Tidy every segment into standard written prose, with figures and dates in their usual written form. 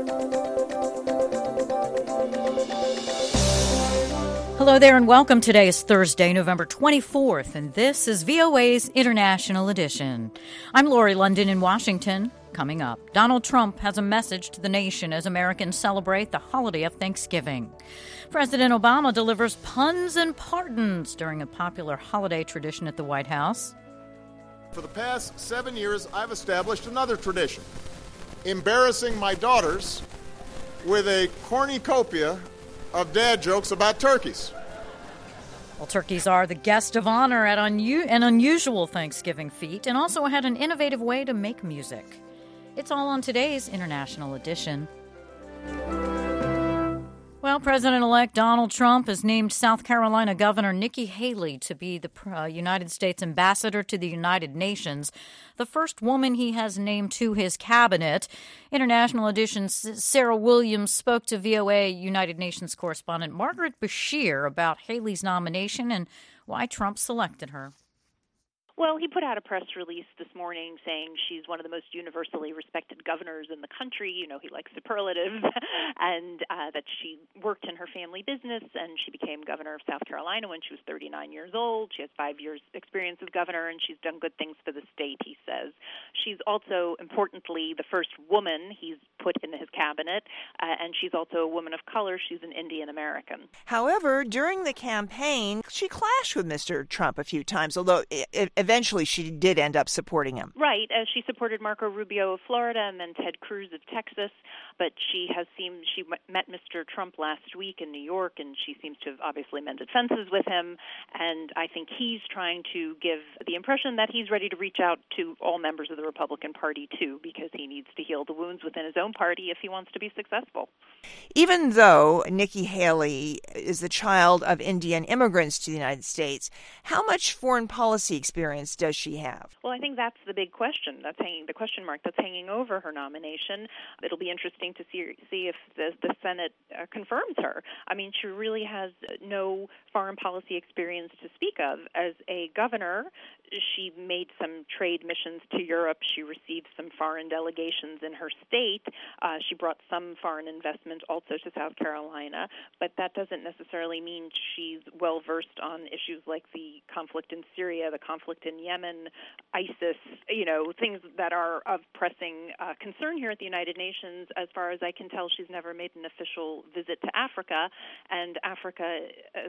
Hello there and welcome. Today is Thursday, November 24th, and this is VOA's International Edition. I'm Lori London in Washington. Coming up, Donald Trump has a message to the nation as Americans celebrate the holiday of Thanksgiving. President Obama delivers puns and pardons during a popular holiday tradition at the White House. For the past 7 years, I've established another tradition, embarrassing my daughters with a cornucopia of dad jokes about turkeys. Well, turkeys are the guest of honor at an unusual Thanksgiving feat and also had an innovative way to make music. It's all on today's International Edition. Well, President-elect Donald Trump has named South Carolina Governor Nikki Haley to be the United States ambassador to the United Nations, the first woman he has named to his cabinet. International Edition's Sarah Williams spoke to VOA United Nations correspondent Margaret Bashir about Haley's nomination and why Trump selected her. Well, he put out a press release this morning saying she's one of the most universally respected governors in the country. You know, he likes superlatives, and that she worked in her family business, and she became governor of South Carolina when she was 39 years old. She has 5 years' experience as governor, and she's done good things for the state, he says. She's also, importantly, the first woman he's put in his cabinet, and she's also a woman of color. She's an Indian American. However, during the campaign, she clashed with Mr. Trump a few times, although eventually she did end up supporting him. Right. She supported Marco Rubio of Florida and then Ted Cruz of Texas, but she met Mr. Trump last week in New York, and she seems to have obviously mended fences with him, and I think he's trying to give the impression that he's ready to reach out to all members of the Republican Party, too, because he needs to heal the wounds within his own party if he wants to be successful. Even though Nikki Haley is the child of Indian immigrants to the United States, how much foreign policy experience does she have? Well, I think that's the big question. The question mark that's hanging over her nomination. It'll be interesting to see if the Senate confirms her. I mean, she really has no foreign policy experience to speak of. As a governor, she made some trade missions to Europe. She received some foreign delegations in her state. She brought some foreign investment also to South Carolina, but that doesn't necessarily mean she's well-versed on issues like the conflict in Syria, the conflict in Yemen, ISIS, things that are of pressing concern here at the United Nations. As far as I can tell, she's never made an official visit to Africa, and Africa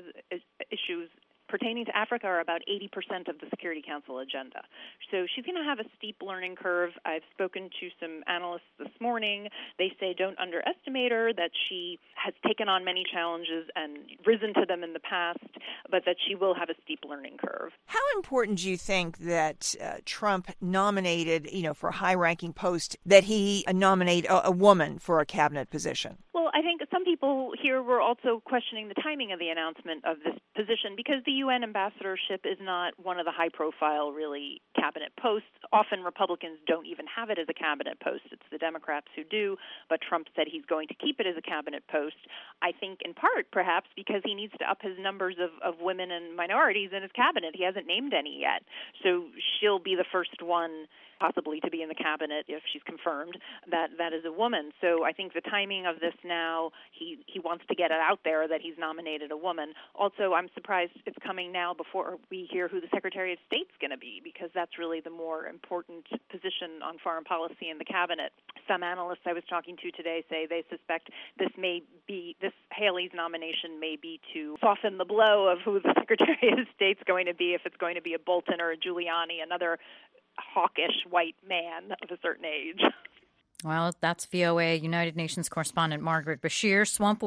issues pertaining to Africa are about 80% of the Security Council agenda. So she's going to have a steep learning curve. I've spoken to some analysts this morning. They say don't underestimate her, that she has taken on many challenges and risen to them in the past, but that she will have a steep learning curve. How important do you think that Trump nominated, for a high-ranking post, that he nominate a woman for a cabinet position? Well, I think some people here were also questioning the timing of the announcement of this position because the UN ambassadorship is not one of the high-profile, really, cabinet posts. Often Republicans don't even have it as a cabinet post. It's the Democrats who do, but Trump said he's going to keep it as a cabinet post. I think in part, perhaps, because he needs to up his numbers of women and minorities in his cabinet. He hasn't named any yet. So she'll be the first one possibly to be in the cabinet if she's confirmed that is a woman. So I think the timing of this now, he wants to get it out there that he's nominated a woman. Also, I'm surprised it's coming now before we hear who the Secretary of State's going to be, because that's really the more important position on foreign policy in the cabinet. Some analysts I was talking to today say they suspect this Haley's nomination may be to soften the blow of who the Secretary of State's going to be, if it's going to be a Bolton or a Giuliani, another hawkish white man of a certain age. Well, that's VOA United Nations correspondent Margaret Bashir.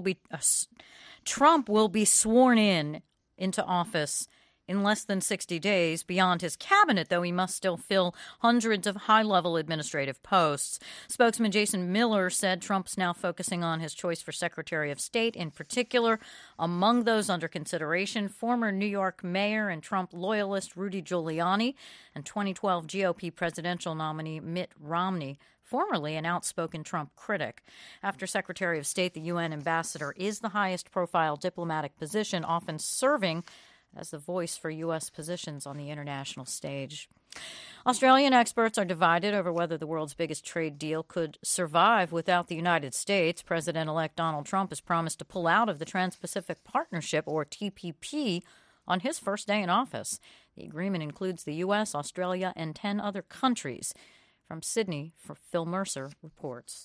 Trump will be sworn into office in less than 60 days. Beyond his cabinet, though, he must still fill hundreds of high-level administrative posts. Spokesman Jason Miller said Trump's now focusing on his choice for Secretary of State. In particular, among those under consideration, former New York mayor and Trump loyalist Rudy Giuliani and 2012 GOP presidential nominee Mitt Romney, formerly an outspoken Trump critic. After Secretary of State, the UN ambassador is the highest-profile diplomatic position, often serving as the voice for U.S. positions on the international stage. Australian experts are divided over whether the world's biggest trade deal could survive without the United States. President-elect Donald Trump has promised to pull out of the Trans-Pacific Partnership, or TPP, on his first day in office. The agreement includes the U.S., Australia, and 10 other countries. From Sydney, Phil Mercer reports.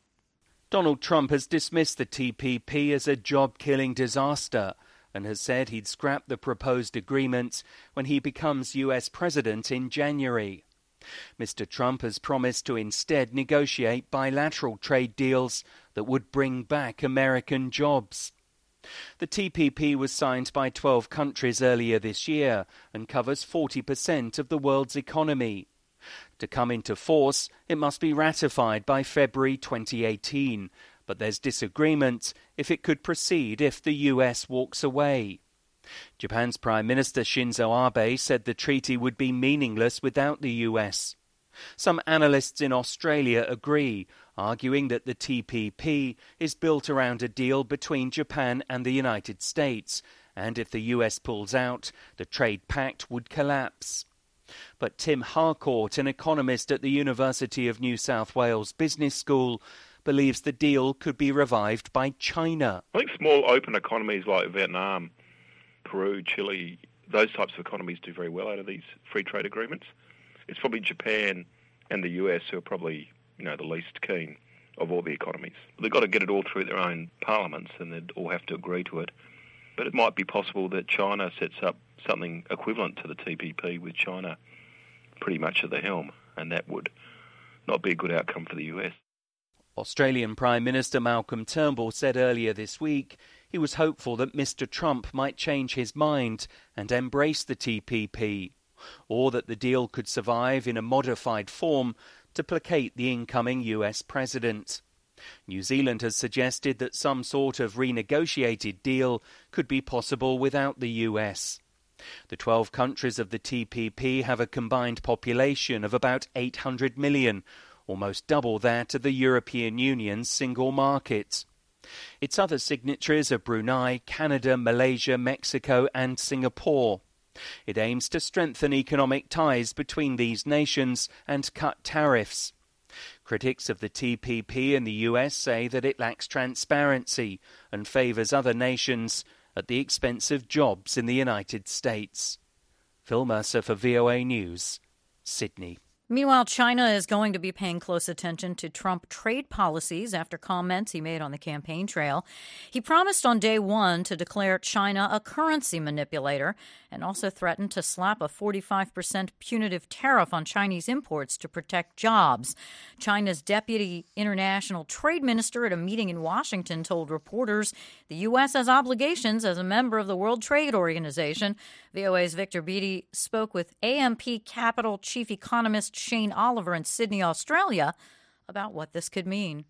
Donald Trump has dismissed the TPP as a job-killing disaster and has said he'd scrap the proposed agreement when he becomes U.S. president in January. Mr. Trump has promised to instead negotiate bilateral trade deals that would bring back American jobs. The TPP was signed by 12 countries earlier this year and covers 40% of the world's economy. To come into force, it must be ratified by February 2018, but there's disagreement if it could proceed if the US walks away. Japan's Prime Minister Shinzo Abe said the treaty would be meaningless without the US. Some analysts in Australia agree, arguing that the TPP is built around a deal between Japan and the United States, and if the US pulls out, the trade pact would collapse. But Tim Harcourt, an economist at the University of New South Wales Business School, believes the deal could be revived by China. I think small open economies like Vietnam, Peru, Chile, those types of economies do very well out of these free trade agreements. It's probably Japan and the US who are probably, the least keen of all the economies. They've got to get it all through their own parliaments and they'd all have to agree to it. But it might be possible that China sets up something equivalent to the TPP with China pretty much at the helm, and that would not be a good outcome for the US. Australian Prime Minister Malcolm Turnbull said earlier this week he was hopeful that Mr. Trump might change his mind and embrace the TPP, or that the deal could survive in a modified form to placate the incoming US president. New Zealand has suggested that some sort of renegotiated deal could be possible without the US. The 12 countries of the TPP have a combined population of about 800 million, almost double that of the European Union's single market. Its other signatories are Brunei, Canada, Malaysia, Mexico and Singapore. It aims to strengthen economic ties between these nations and cut tariffs. Critics of the TPP in the US say that it lacks transparency and favours other nations at the expense of jobs in the United States. Phil Mercer for VOA News, Sydney. Meanwhile, China is going to be paying close attention to Trump trade policies after comments he made on the campaign trail. He promised on day one to declare China a currency manipulator and also threatened to slap a 45% punitive tariff on Chinese imports to protect jobs. China's deputy international trade minister at a meeting in Washington told reporters the U.S. has obligations as a member of the World Trade Organization. VOA's Victor Beattie spoke with AMP Capital chief economist Shane Oliver in Sydney, Australia, about what this could mean.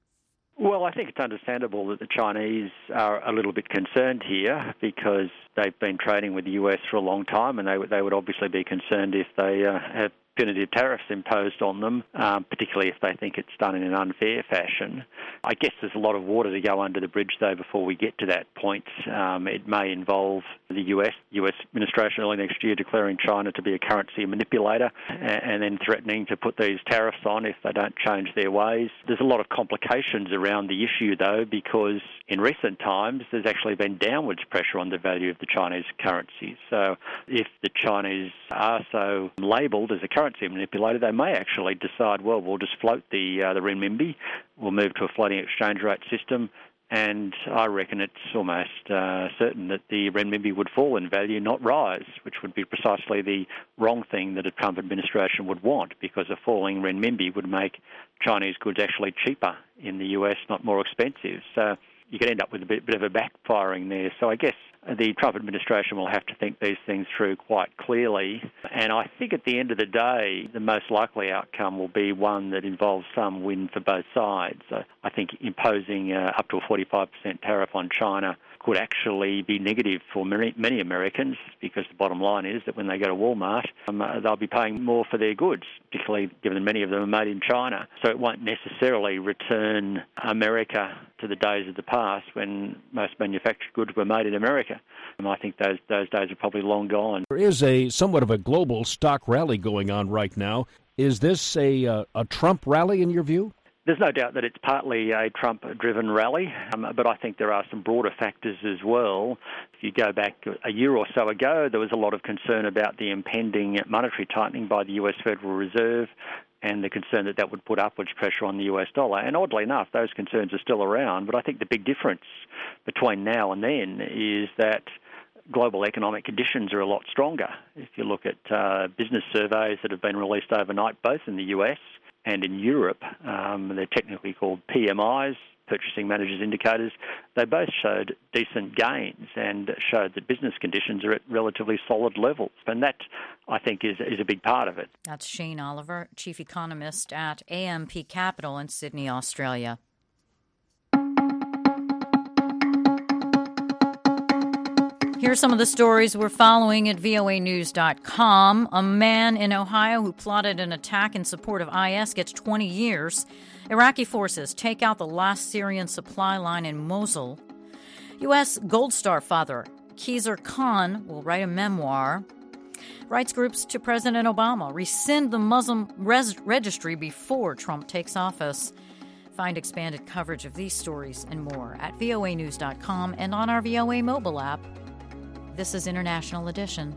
Well, I think it's understandable that the Chinese are a little bit concerned here because they've been trading with the US for a long time, and they would obviously be concerned if they have punitive tariffs imposed on them, particularly if they think it's done in an unfair fashion. I guess there's a lot of water to go under the bridge, though, before we get to that point. It may involve the US administration early next year declaring China to be a currency manipulator and then threatening to put these tariffs on if they don't change their ways. There's a lot of complications around the issue, though, because in recent times there's actually been downwards pressure on the value of the Chinese currency. So if the Chinese are so labelled as a currency manipulator, they may actually decide, well, we'll just float the renminbi, we'll move to a floating exchange rate system, and I reckon it's almost certain that the renminbi would fall in value, not rise, which would be precisely the wrong thing that a Trump administration would want, because a falling renminbi would make Chinese goods actually cheaper in the US, not more expensive. So you could end up with a bit of a backfiring there. So I guess the Trump administration will have to think these things through quite clearly. And I think at the end of the day, the most likely outcome will be one that involves some win for both sides. I think imposing up to a 45% tariff on China could actually be negative for many Americans, because the bottom line is that when they go to Walmart, they'll be paying more for their goods, particularly given that many of them are made in China. So it won't necessarily return America to the days of the past when most manufactured goods were made in America. And I think those days are probably long gone. There is a somewhat of a global stock rally going on right now. Is this a Trump rally in your view? There's no doubt that it's partly a Trump-driven rally, but I think there are some broader factors as well. If you go back a year or so ago, there was a lot of concern about the impending monetary tightening by the US Federal Reserve and the concern that would put upwards pressure on the US dollar. And oddly enough, those concerns are still around, but I think the big difference between now and then is that global economic conditions are a lot stronger. If you look at business surveys that have been released overnight, both in the US and in Europe, they're technically called PMIs, Purchasing Managers Indicators. They both showed decent gains and showed that business conditions are at relatively solid levels. And that, I think, is a big part of it. That's Shane Oliver, Chief Economist at AMP Capital in Sydney, Australia. Here are some of the stories we're following at voanews.com. A man in Ohio who plotted an attack in support of IS gets 20 years. Iraqi forces take out the last Syrian supply line in Mosul. U.S. Gold Star father Khizr Khan will write a memoir. Rights groups to President Obama rescind the Muslim registry before Trump takes office. Find expanded coverage of these stories and more at voanews.com and on our VOA mobile app. This is International Edition.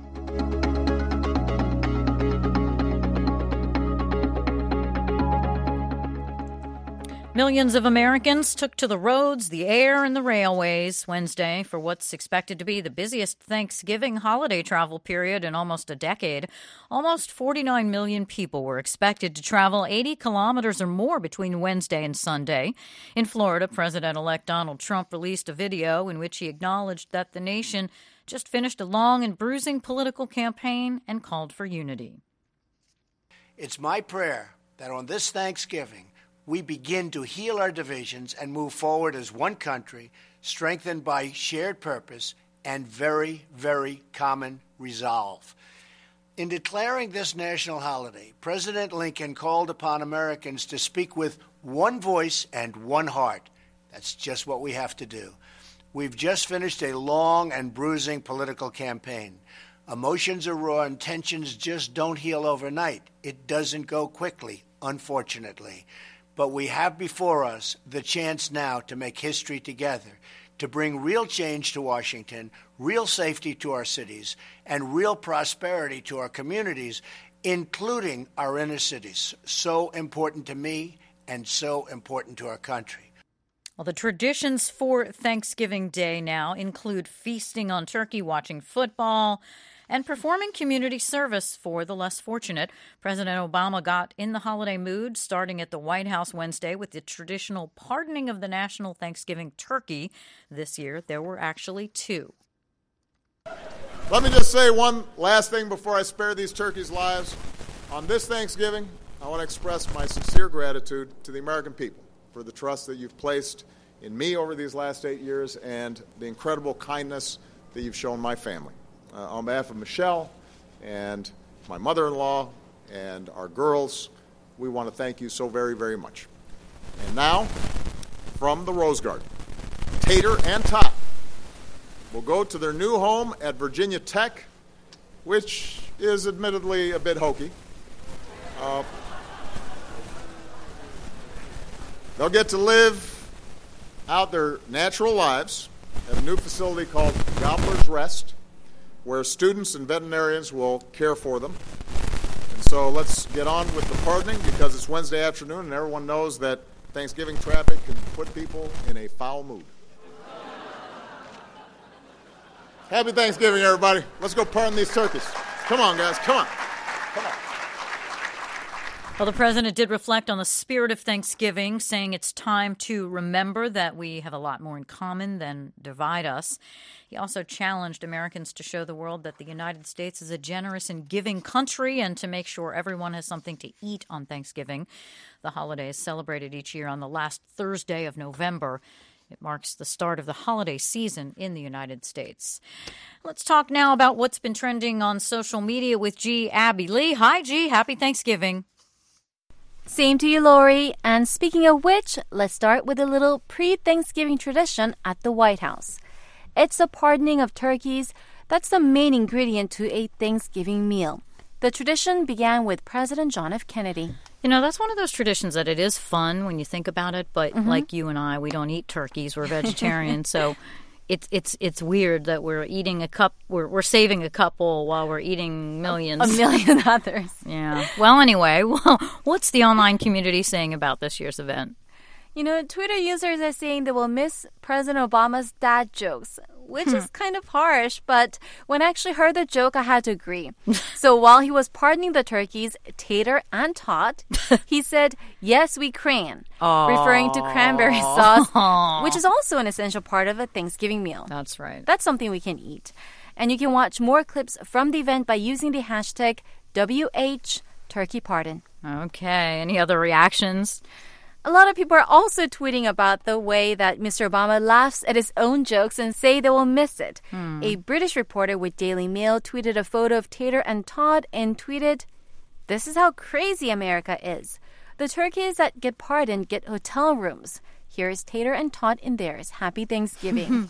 Millions of Americans took to the roads, the air, and the railways Wednesday for what's expected to be the busiest Thanksgiving holiday travel period in almost a decade. Almost 49 million people were expected to travel 80 kilometers or more between Wednesday and Sunday. In Florida, President-elect Donald Trump released a video in which he acknowledged that the nation just finished a long and bruising political campaign and called for unity. It's my prayer that on this Thanksgiving, we begin to heal our divisions and move forward as one country, strengthened by shared purpose and very, very common resolve. In declaring this national holiday, President Lincoln called upon Americans to speak with one voice and one heart. That's just what we have to do. We've just finished a long and bruising political campaign. Emotions are raw and tensions just don't heal overnight. It doesn't go quickly, unfortunately. But we have before us the chance now to make history together, to bring real change to Washington, real safety to our cities, and real prosperity to our communities, including our inner cities. So important to me and so important to our country. Well, the traditions for Thanksgiving Day now include feasting on turkey, watching football, and performing community service for the less fortunate. President Obama got in the holiday mood starting at the White House Wednesday with the traditional pardoning of the national Thanksgiving turkey. This year, there were actually 2. Let me just say one last thing before I spare these turkeys' lives. On this Thanksgiving, I want to express my sincere gratitude to the American people for the trust that you've placed in me over these last 8 years and the incredible kindness that you've shown my family. On behalf of Michelle and my mother-in-law and our girls, we want to thank you so very, very much. And now, from the Rose Garden, Tater and Tot will go to their new home at Virginia Tech, which is admittedly a bit hokey. They'll get to live out their natural lives at a new facility called Gobbler's Rest, where students and veterinarians will care for them. And so let's get on with the pardoning because it's Wednesday afternoon and everyone knows that Thanksgiving traffic can put people in a foul mood. Happy Thanksgiving, everybody. Let's go pardon these turkeys. Come on, guys. Come on. Come on. Well, the president did reflect on the spirit of Thanksgiving, saying it's time to remember that we have a lot more in common than divide us. He also challenged Americans to show the world that the United States is a generous and giving country and to make sure everyone has something to eat on Thanksgiving. The holiday is celebrated each year on the last Thursday of November. It marks the start of the holiday season in the United States. Let's talk now about what's been trending on social media with G. Abby Lee. Hi, G. Happy Thanksgiving. Same to you, Lori. And speaking of which, let's start with a little pre-Thanksgiving tradition at the White House. It's the pardoning of turkeys. That's the main ingredient to a Thanksgiving meal. The tradition began with President John F. Kennedy. You know, that's one of those traditions that it is fun when you think about it, but like you and I, we don't eat turkeys. We're vegetarian, so it's weird that we're eating we're saving a couple while we're eating millions. A million others. Yeah. Well, anyway, what's the online community saying about this year's event? You know, Twitter users are saying they will miss President Obama's dad jokes, which is kind of harsh, but when I actually heard the joke, I had to agree. So while he was pardoning the turkeys, Tater and Tot, he said, "Yes, we cran," referring to cranberry sauce, which is also an essential part of a Thanksgiving meal. That's right. That's something we can eat. And you can watch more clips from the event by using the hashtag WHTurkeyPardon. Okay. Any other reactions? A lot of people are also tweeting about the way that Mr. Obama laughs at his own jokes and say they will miss it. A British reporter with Daily Mail tweeted a photo of Tater and Todd and tweeted, "This is how crazy America is. The turkeys that get pardoned get hotel rooms. Here's Tater and Todd in theirs. Happy Thanksgiving."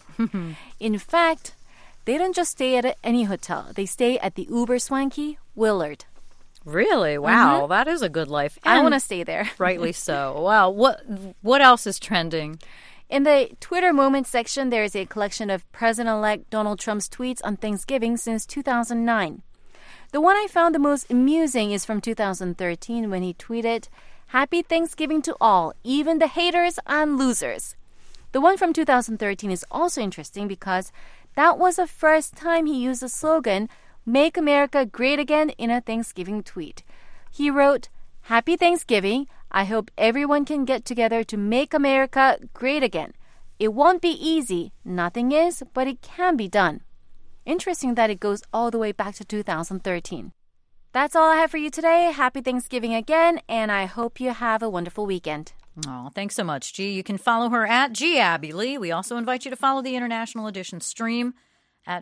In fact, they don't just stay at any hotel. They stay at the uber swanky Willard. Really? Wow, that is a good life. I want to stay there. Rightly so. Wow. What else is trending? In the Twitter Moments section, there is a collection of President-elect Donald Trump's tweets on Thanksgiving since 2009. The one I found the most amusing is from 2013 when he tweeted, "Happy Thanksgiving to all, even the haters and losers." The one from 2013 is also interesting because that was the first time he used the slogan, "Make America Great Again," in a Thanksgiving tweet. He wrote, "Happy Thanksgiving. I hope everyone can get together to make America great again. It won't be easy. Nothing is, but it can be done." Interesting that it goes all the way back to 2013. That's all I have for you today. Happy Thanksgiving again, and I hope you have a wonderful weekend. Oh, thanks so much, G. You can follow her at G. Abby Lee. We also invite you to follow the International Edition stream at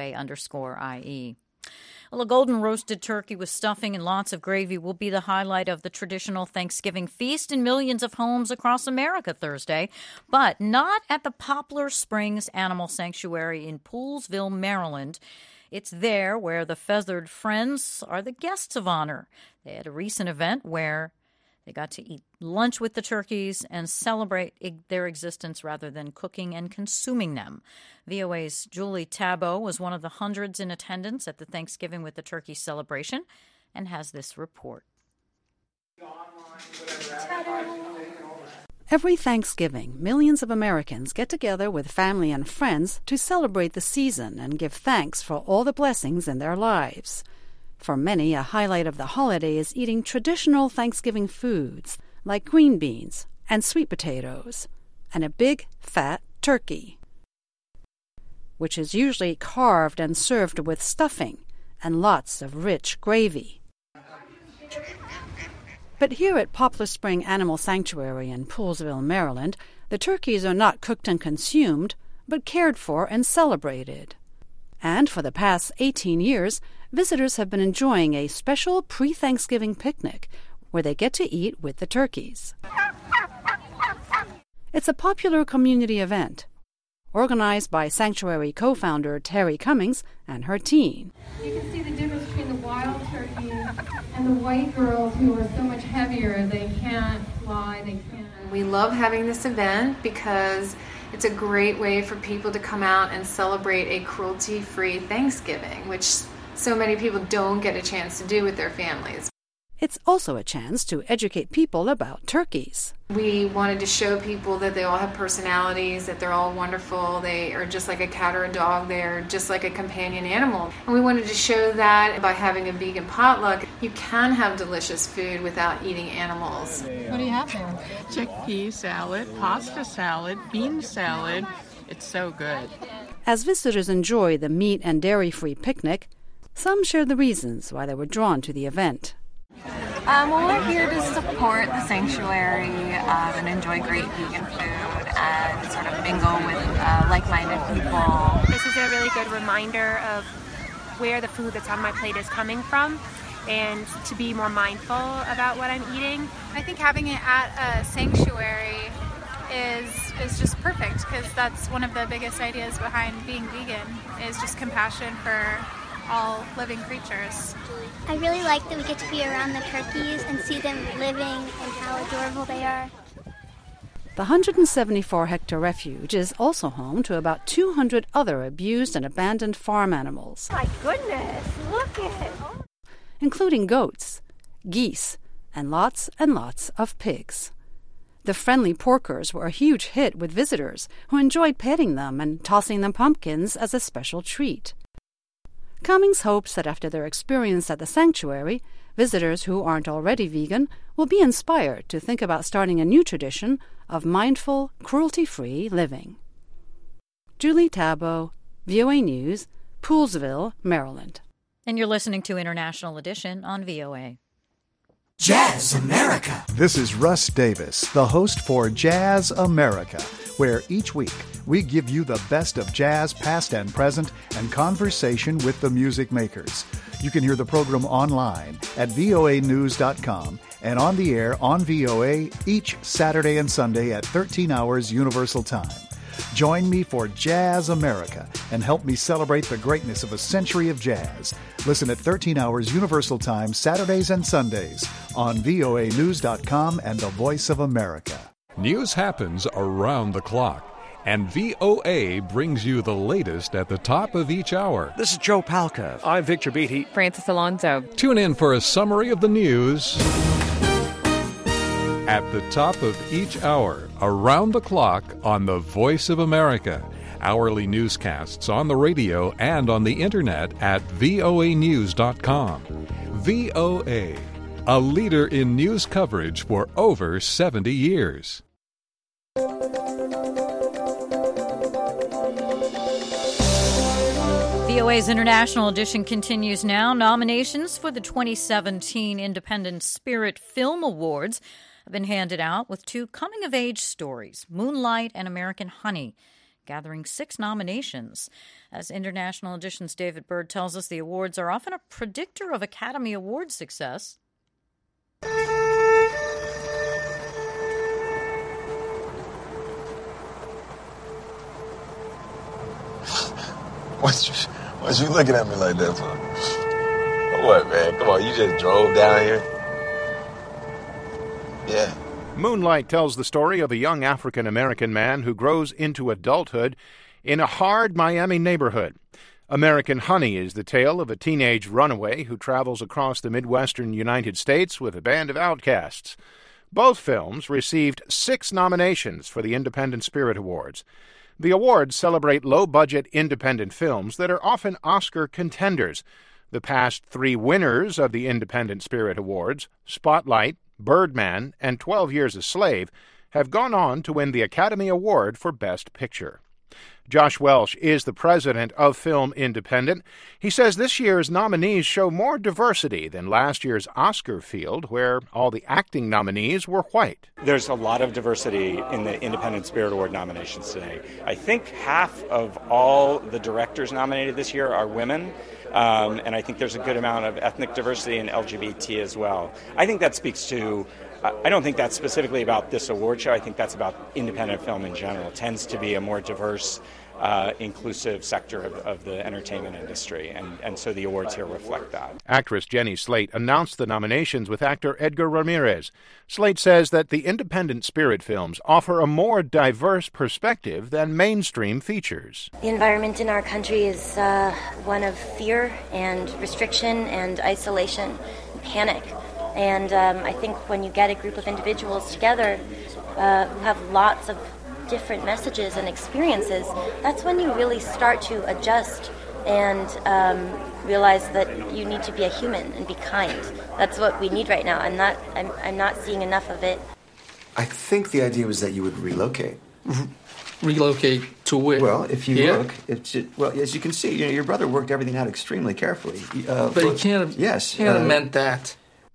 VOA_IE. Well, a golden roasted turkey with stuffing and lots of gravy will be the highlight of the traditional Thanksgiving feast in millions of homes across America Thursday, but not at the Poplar Springs Animal Sanctuary in Poolesville, Maryland. It's there where the feathered friends are the guests of honor. They had a recent event where they got to eat lunch with the turkeys and celebrate their existence rather than cooking and consuming them. VOA's Julie Tabo was one of the hundreds in attendance at the Thanksgiving with the Turkey celebration and has this report. Every Thanksgiving, millions of Americans get together with family and friends to celebrate the season and give thanks for all the blessings in their lives. For many, a highlight of the holiday is eating traditional Thanksgiving foods like green beans and sweet potatoes and a big, fat turkey, which is usually carved and served with stuffing and lots of rich gravy. But here at Poplar Spring Animal Sanctuary in Poolesville, Maryland, the turkeys are not cooked and consumed, but cared for and celebrated. And for the past 18 years, visitors have been enjoying a special pre-Thanksgiving picnic where they get to eat with the turkeys. It's a popular community event, organized by Sanctuary co-founder Terry Cummings and her team. You can see the difference between the wild turkeys and the white girls who are so much heavier. They can't fly, they can't. We love having this event because it's a great way for people to come out and celebrate a cruelty-free Thanksgiving, which so many people don't get a chance to do with their families. It's also a chance to educate people about turkeys. We wanted to show people that they all have personalities, that they're all wonderful. They are just like a cat or a dog. They're just like a companion animal. And we wanted to show that by having a vegan potluck, you can have delicious food without eating animals. What do you have there? Chickpea salad, pasta salad, bean salad. It's so good. As visitors enjoy the meat and dairy-free picnic, some share the reasons why they were drawn to the event. Well, we're here to support the sanctuary and enjoy great vegan food. and sort of mingle with like-minded people. This is a really good reminder of where the food that's on my plate is coming from and to be more mindful about what I'm eating. I think having it at a sanctuary is just perfect, because that's one of the biggest ideas behind being vegan, is just compassion for all living creatures. I really like that we get to be around the turkeys and see them living and how adorable they are. The 174-hectare refuge is also home to about 200 other abused and abandoned farm animals. My goodness, look at it! Including goats, geese, and lots of pigs. The friendly porkers were a huge hit with visitors who enjoyed petting them and tossing them pumpkins as a special treat. Cummings hopes that after their experience at the sanctuary, visitors who aren't already vegan will be inspired to think about starting a new tradition of mindful, cruelty-free living. Julie Tabo, VOA News, Poolesville, Maryland. And you're listening to International Edition on VOA. Jazz America. This is Russ Davis, the host for Jazz America, where each week we give you the best of jazz past and present and conversation with the music makers. You can hear the program online at voanews.com and on the air on VOA each Saturday and Sunday at 13 hours Universal Time. Join me for Jazz America and help me celebrate the greatness of a century of jazz. Listen at 13 hours Universal Time Saturdays and Sundays on voanews.com and the Voice of America. News happens around the clock, and VOA brings you the latest at the top of each hour. This is Joe Palca. I'm Victor Beatty. Francis Alonso. Tune in for a summary of the news at the top of each hour, around the clock on the Voice of America. Hourly newscasts on the radio and on the internet at voanews.com. VOA, a leader in news coverage for over 70 years. VOA's International Edition continues now. Nominations for the 2017 Independent Spirit Film Awards have been handed out, with two coming-of-age stories, Moonlight and American Honey, gathering 6 nominations. As International Edition's David Byrd tells us, the awards are often a predictor of Academy Award success. What you looking at me like that for? What, man? Come on, you just drove down here? Yeah. Moonlight tells the story of a young African-American man who grows into adulthood in a hard Miami neighborhood. American Honey is the tale of a teenage runaway who travels across the Midwestern United States with a band of outcasts. Both films received 6 nominations for the Independent Spirit Awards. The awards celebrate low-budget independent films that are often Oscar contenders. The past 3 winners of the Independent Spirit Awards, Spotlight, Birdman, and 12 Years a Slave, have gone on to win the Academy Award for Best Picture. Josh Welsh is the president of Film Independent. He says this year's nominees show more diversity than last year's Oscar field, where all the acting nominees were white. There's a lot of diversity in the Independent Spirit Award nominations today. I think half of all the directors nominated this year are women. And I think there's a good amount of ethnic diversity and LGBT as well. I think that speaks to, I don't think that's specifically about this award show. I think that's about independent film in general. It tends to be a more diverse, inclusive sector of the entertainment industry. And so the awards here reflect that. Actress Jenny Slate announced the nominations with actor Edgar Ramirez. Slate says that the Independent Spirit films offer a more diverse perspective than mainstream features. The environment in our country is one of fear and restriction and isolation and panic. And I think when you get a group of individuals together who have lots of different messages and experiences, that's when you really start to adjust and realize that you need to be a human and be kind. That's what we need right now. I'm not seeing enough of it. I think the idea was that you would relocate. Relocate to where? Well, if you look, as you can see, your brother worked everything out extremely carefully. But he can't have, yes, can't have meant that.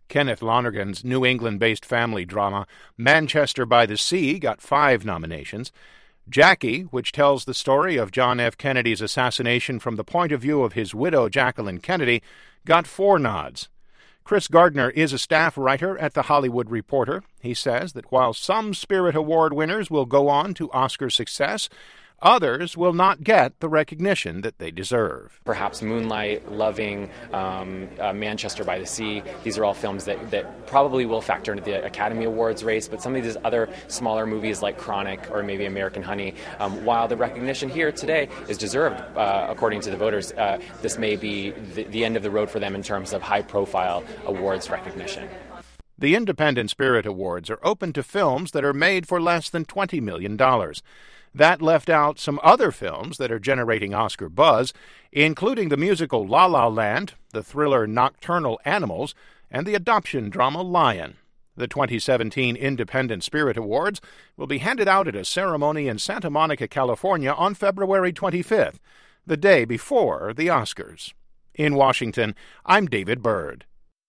Kenneth Lonergan's New England-based family drama Manchester by the Sea got 5 nominations. Jackie, which tells the story of John F. Kennedy's assassination from the point of view of his widow Jacqueline Kennedy, got 4 nods. Chris Gardner is a staff writer at The Hollywood Reporter. He says that while some Spirit Award winners will go on to Oscar success, others will not get the recognition that they deserve. Perhaps Moonlight, Loving, Manchester by the Sea, these are all films that probably will factor into the Academy Awards race, but some of these other smaller movies like Chronic or maybe American Honey, while the recognition here today is deserved according to the voters, this may be the end of the road for them in terms of high-profile awards recognition. The Independent Spirit Awards are open to films that are made for less than $20 million. That left out some other films that are generating Oscar buzz, including the musical La La Land, the thriller Nocturnal Animals, and the adoption drama Lion. The 2017 Independent Spirit Awards will be handed out at a ceremony in Santa Monica, California on February 25th, the day before the Oscars. In Washington, I'm David Byrd.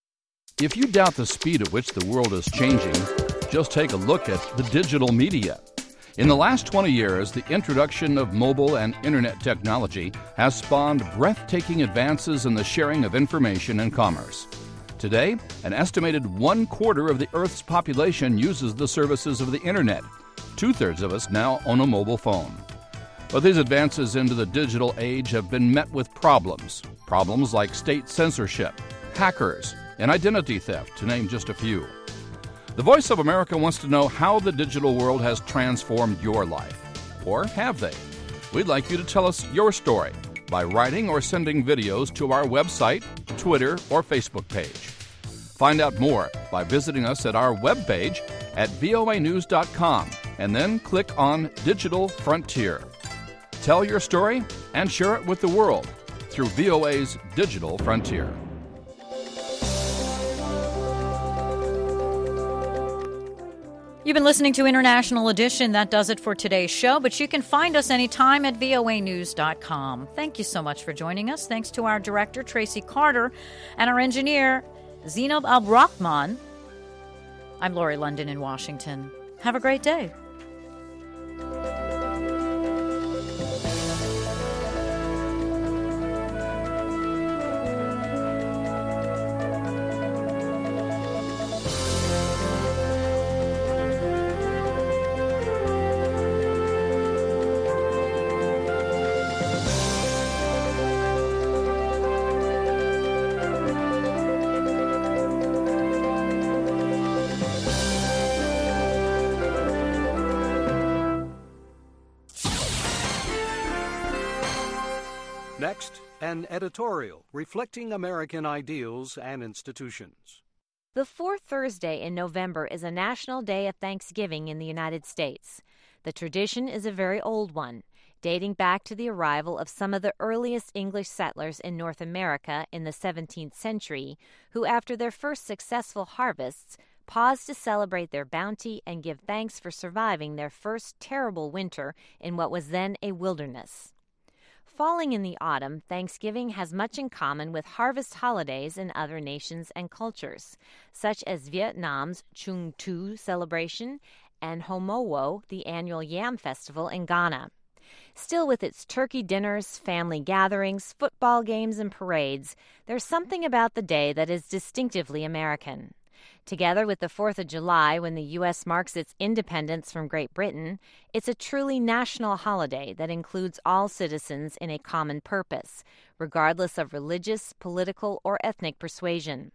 If you doubt the speed at which the world is changing, just take a look at the digital media. In the last 20 years, the introduction of mobile and internet technology has spawned breathtaking advances in the sharing of information and commerce. Today, an estimated 1/4 of the Earth's population uses the services of the internet. 2/3 of us now own a mobile phone. But these advances into the digital age have been met with problems. Problems like state censorship, hackers, and identity theft, to name just a few. The Voice of America wants to know how the digital world has transformed your life. Or have they? We'd like you to tell us your story by writing or sending videos to our website, Twitter, or Facebook page. Find out more by visiting us at our webpage at voanews.com and then click on Digital Frontier. Tell your story and share it with the world through VOA's Digital Frontier. You've been listening to International Edition. That does it for today's show, but you can find us anytime at voanews.com. Thank you so much for joining us. Thanks to our director, Tracy Carter, and our engineer, Zainab Al-Rahman. I'm Lori London in Washington. Have a great day. Next, an editorial reflecting American ideals and institutions. The fourth Thursday in November is a national day of Thanksgiving in the United States. The tradition is a very old one, dating back to the arrival of some of the earliest English settlers in North America in the 17th century, who, after their first successful harvests, paused to celebrate their bounty and give thanks for surviving their first terrible winter in what was then a wilderness. Falling in the autumn, Thanksgiving has much in common with harvest holidays in other nations and cultures, such as Vietnam's Chung Tu celebration and Homowo, the annual yam festival in Ghana. Still, with its turkey dinners, family gatherings, football games, and parades, there's something about the day that is distinctively American. Together with the 4th of July, when the U.S. marks its independence from Great Britain, it's a truly national holiday that includes all citizens in a common purpose, regardless of religious, political, or ethnic persuasion.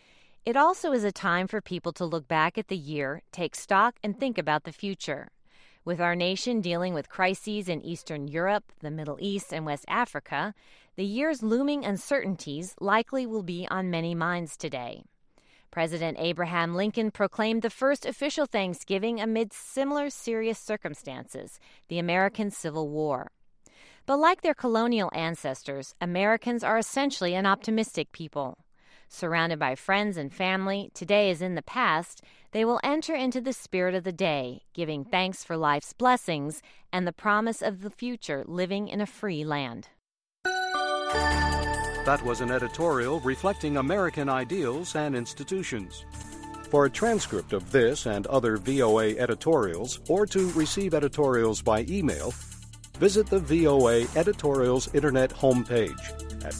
It also is a time for people to look back at the year, take stock, and think about the future. With our nation dealing with crises in Eastern Europe, the Middle East, and West Africa, the year's looming uncertainties likely will be on many minds today. President Abraham Lincoln proclaimed the first official Thanksgiving amid similar serious circumstances, the American Civil War. But like their colonial ancestors, Americans are essentially an optimistic people. Surrounded by friends and family, today as in the past, they will enter into the spirit of the day, giving thanks for life's blessings and the promise of the future living in a free land. That was an editorial reflecting American ideals and institutions. For a transcript of this and other VOA editorials, or to receive editorials by email, visit the VOA Editorials Internet homepage at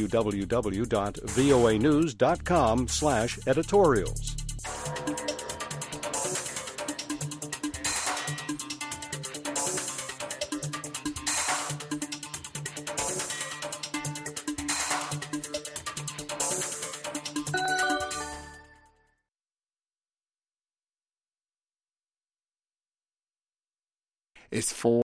www.voanews.com/editorials. It's 4